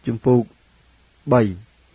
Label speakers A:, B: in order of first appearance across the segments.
A: ជំពូក 3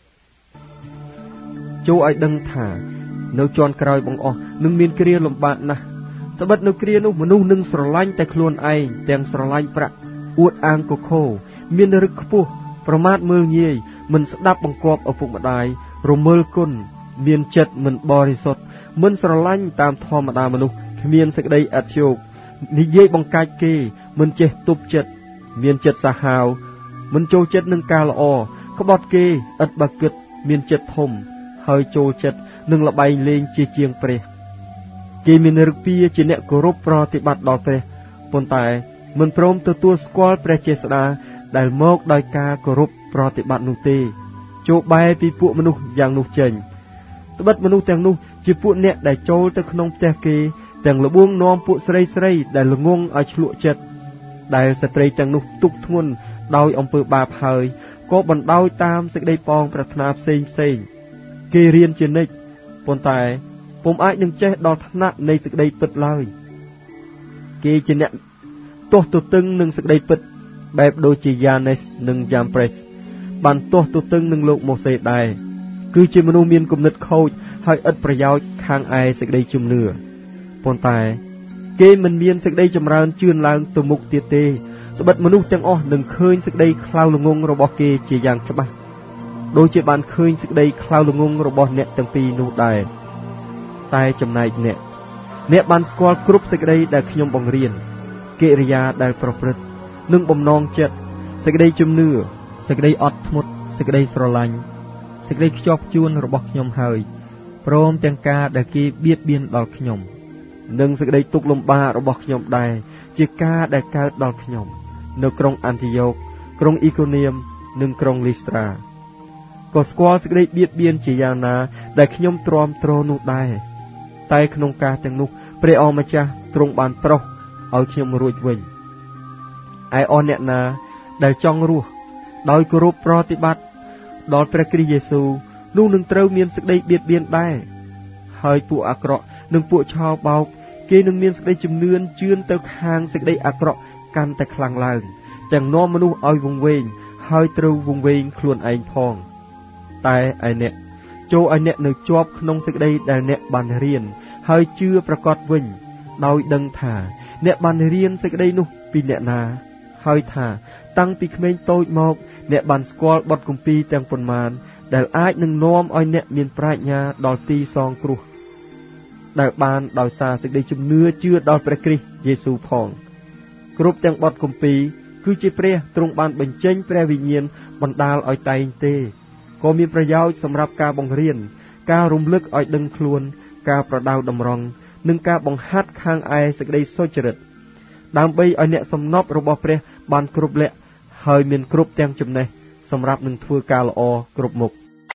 A: ចូលឲ្យដឹងថានៅជាន់ក្រោយបង្អស់នឹងមានគ្រាលំបាកណាស់ត្បិតនៅគ្រានោះមនុស្សនឹងស្រឡាញ់តែខ្លួនឯងទាំងស្រឡាញ់ប្រាក់អួតអាងកខោមានរឹកខ្ពស់ប្រមាថមើលងាយមិនស្ដាប់បង្គាប់ឪពុកម្ដាយរមើលគុណមានចិត្តមិនបរិសុទ្ធមិនស្រឡាញ់តាមធម្មតាមនុស្សគ្មានសេចក្តីអធ្យោកនិយាយបង្កាច់គេមិនចេះទប់ចិត្តមានចិត្តសាហាវមិនចូលចិត្តនឹងការល្អក្បត់គេឥតបើគិតមានចិត្តធំហើយចូលចិត្តនឹងល្បែងលេងជាងព្រះគេមានឫកពាជាអ្នកគោរពប្រតិបត្តិដល់ព្រះប៉ុន្តែមិនព្រមទទួលស្គាល់ព្រះចេស្តាដែលមកដោយការគោរពប្រតិបត្តិនោះទេចូលបែរពីពួកមនុស្សយ៉ាងនោះចេញត្បិតមនុស្សទាំងនោះជាពួកអ្នកដែលចូលទៅក្នុងផ្ទះគេទាំងលបួងនាំពួកស្រីដែលល្ងង់ឲ្យឆ្លក់ចិត្តដែលស្ត្រីទាំងនោះទុកធ្ងន់ដោយអំពើបាបហើយក៏បណ្ដោយតាមសេចក្តីប៉ងប្រាថ្នាផ្សេងគេរៀនជានិច្ចប៉ុន្តែពុំអាចនឹងចេះដល់ថ្នាក់នៃសេចក្តីពិតឡើយគេជាអ្នកទាស់ទទឹងនឹងសេចក្តីពិតបែបដូចជាយ៉ាណេសនិងយ៉ាំប្រេសបានទាស់ទទឹងនឹងលោកម៉ូសេដែរគឺជាមនុស្សមានគំនិតខូចហើយឥតប្រយោជន៍ខាងឯសេចក្តីជំនឿប៉ុន្តែគេមិនមានសេចក្តីចម្រើនជឿនឡើងទៅមុខទៀតទេត្បិតមនុស្សទាំងអស់នឹងឃើញសេចក្តីខ្លៅល្ងង់របស់គេជាយ៉ាងច្បាស់ដូចជាបានឃើញសេចក្តីខ្លៅល្ងង់របស់អ្នកទាំងពីរនោះដែរតែចំណែកអ្នកបានស្គាល់គ្រប់សេចក្តីដែលខ្ញុំបង្រៀនកិរិយាដែលប្រព្រឹត្តនិងបំណងចិត្តសេចក្តីជំនឿសេចក្តីអត់ធ្មត់សេចក្តីស្រឡាញ់សេចក្តីខ្ជាប់ខ្ជួនរបស់ខ្ញុំហើយព្រមទាំងការដែលគេបៀតបៀនដល់ខ្ញុំនិងសេចក្តីទុក្ខលំបាករបស់ខ្ញុំដែរជាការដែលកើតដល់ខ្ញុំនៅក្រុងអានទីយ៉ូកក្រុងអ៊ីកូនៀមនិងក្រុងលីស្ត្រាក៏ស្គាល់សេចក្តីបៀតបៀនជាយ៉ាងណាដែលខ្ញុំទ្រាំទ្រនោះដែរតែក្នុងការទាំងនោះព្រះអម្ចាស់ទ្រង់បានប្រោសឲ្យខ្ញុំរួចវិញឯអស់អ្នកណាដែលចង់រស់ដោយគោរពប្រតិបត្តិដល់ព្រះគ្រីស្ទយេស៊ូវនោះនឹងត្រូវមានសេចក្តីបៀតបៀនដែរហើយពួកអាក្រក់និងពួកឆោបោកគេនឹងមានសេចក្តីជំនឿនជឿនទៅខាងសេចក្តីអាក្រក់កាន់តែខ្លាំងឡើងទាំងនាំមនុស្សឲ្យវង្វេងហើយត្រូវវង្វេងខ្លួនឯងផងតែឯអ្នកចូលឲ្យអ្នកនៅជាប់ក្នុងសេចក្តីដែលអ្នកបានរៀនហើយជឿប្រកបវិញដោយដឹងថាអ្នកបានរៀនសេចក្តីនោះពីអ្នកណាហើយថាតាំងពីក្មេងតូចមកអ្នកបានស្គាល់បទគម្ពីរទាំងប៉ុន្មានដែលអាចនឹងនាំឲ្យអ្នកមានប្រាជ្ញាដល់ទីសងគ្រោះដែលបានដោយសារសេចក្តីជំនឿជឿដល់ព្រះគ្រីស្ទយេស៊ូវផងគ្រប់ទាំងបទគម្ពីរគឺជាព្រះទ្រង់បានបញ្ចេញព្រះវិញ្ញាណបណ្ដាលឲ្យតែងទេក៏មានប្រយោជន៍សម្រាប់ការបង្រៀនការរំលឹកឲ្យដឹងខ្លួនការប្រដៅតម្រង់និងការបង្ហាត់ខាងឯសេចក្តីសុចរិតដើម្បីឲ្យអ្នកសំណប់របស់ព្រះបានគ្រប់លក្ខហើយមានគ្រប់ទាំងចំណេះសម្រាប់នឹងធ្វើការល្អគ្រប់មុខ